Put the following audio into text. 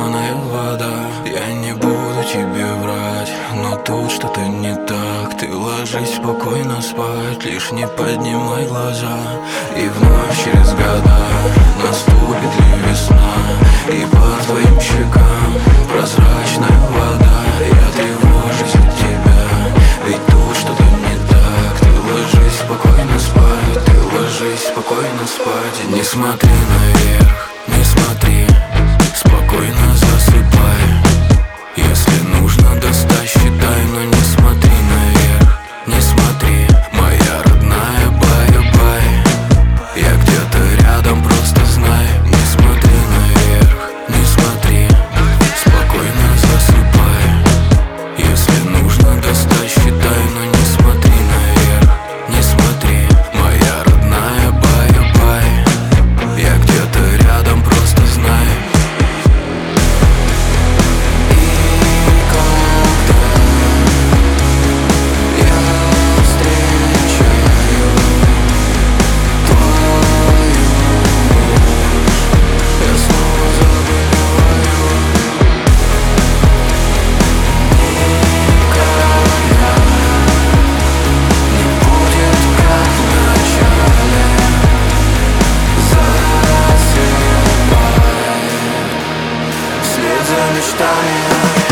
соленая вода. Я не буду тебе врать, но тут что-то не так. Ты ложись спокойно спать, лишь не поднимай глаза. И вновь через года наступит ли весна, и по твоим щекам прозрачная вода. Я тревожусь за тебя, ведь тут что-то не так. Ты ложись спокойно спать, ты ложись спокойно спать. И не смотри наверх, не смотри, спокойно засыпай. Если нужно, достать считай, но не смотри наверх, не смотри, моя родная, бай-бай. Я где-то рядом, просто знай. Не смотри наверх, не смотри, спокойно засыпай. Если нужно, достать считай, но не смотри наверх, не смотри, моя родная, бай-бай. Я где-то рядом, просто знай. Мечтами